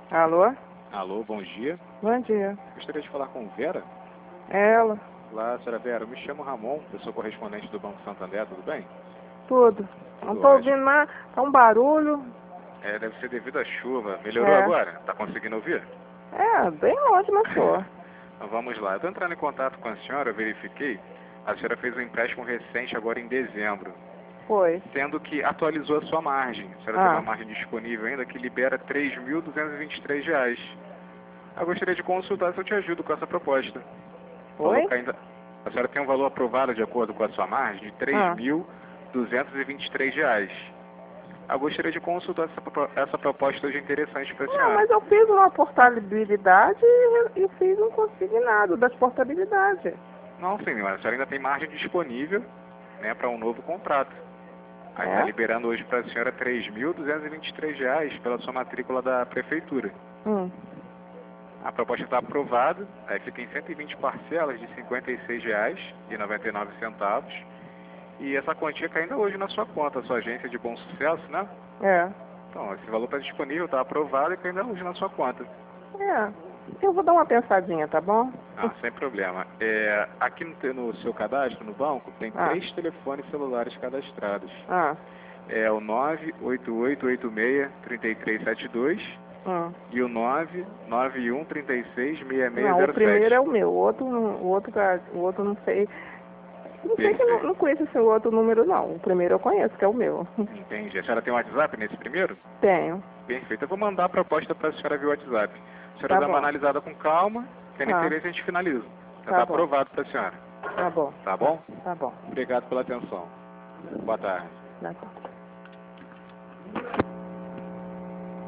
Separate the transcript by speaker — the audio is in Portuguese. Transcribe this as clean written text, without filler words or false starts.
Speaker 1: Alô?
Speaker 2: Alô, bom dia.
Speaker 1: Bom dia.
Speaker 2: Gostaria de falar com Vera.
Speaker 1: É ela?
Speaker 2: Olá, senhora Vera. Eu me chamo Ramon, eu sou correspondente do Banco Santander, tudo bem?
Speaker 1: Tudo. Não
Speaker 2: Tudo
Speaker 1: tô
Speaker 2: ótimo.
Speaker 1: ouvindo nada. Tá um barulho.
Speaker 2: Deve ser devido à chuva. Melhorou
Speaker 1: É.
Speaker 2: agora? Tá conseguindo ouvir?
Speaker 1: É, bem longe, mas tô.
Speaker 2: Então vamos lá. Eu tô entrando em contato com a senhora, eu verifiquei. A senhora fez um empréstimo recente agora em dezembro,
Speaker 1: Foi.
Speaker 2: sendo que atualizou a sua margem. A senhora tem uma margem disponível ainda que libera R$ 3.223. Eu gostaria de consultar se eu te ajudo com essa proposta.
Speaker 1: Foi?
Speaker 2: A senhora tem um valor aprovado de acordo com a sua margem de R$ 3.223. Eu gostaria de consultar essa proposta hoje interessante para a
Speaker 1: Não,
Speaker 2: senhora.
Speaker 1: mas eu fiz uma portabilidade e fiz um consignado das portabilidades.
Speaker 2: Não, senhora, a senhora ainda tem margem disponível, né, para um novo contrato. Aí está
Speaker 1: É?
Speaker 2: liberando hoje para a senhora R$ 3.223 pela sua matrícula da prefeitura. A proposta está aprovada, aí fica em 120 parcelas de R$ 56,99. E essa quantia cai ainda hoje na sua conta, sua agência de Bom Sucesso, né?
Speaker 1: É.
Speaker 2: Então, esse valor está disponível, está aprovado e cai ainda hoje na sua conta.
Speaker 1: É. Eu vou dar uma pensadinha, tá bom?
Speaker 2: Ah, sem problema. Aqui no seu cadastro, no banco, tem 3 telefones celulares cadastrados. É o 98886-3372 e o 99136-6607.
Speaker 1: Não, o primeiro é o meu, o outro não sei. Não sei que eu não conheço esse outro número não. O primeiro eu conheço, que é o meu.
Speaker 2: Entendi. A senhora tem um WhatsApp nesse primeiro?
Speaker 1: Tenho.
Speaker 2: Perfeito. Eu vou mandar a proposta para a senhora via WhatsApp. A senhora dá uma analisada com calma, tendo interesse a gente finaliza. Já está aprovado para a senhora.
Speaker 1: Tá bom.
Speaker 2: Tá bom?
Speaker 1: Tá bom.
Speaker 2: Obrigado pela atenção. Boa tarde.